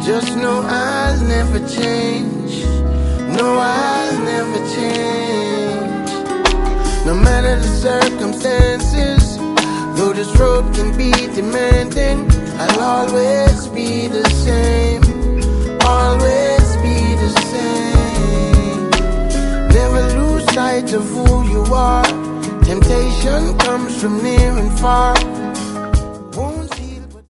Just know I'll never change. No, I'll never change. No matter the circumstances, though this road can be demanding, I'll always be the same. Always be the same. Never lose sight of who you are. Temptation comes from near and far.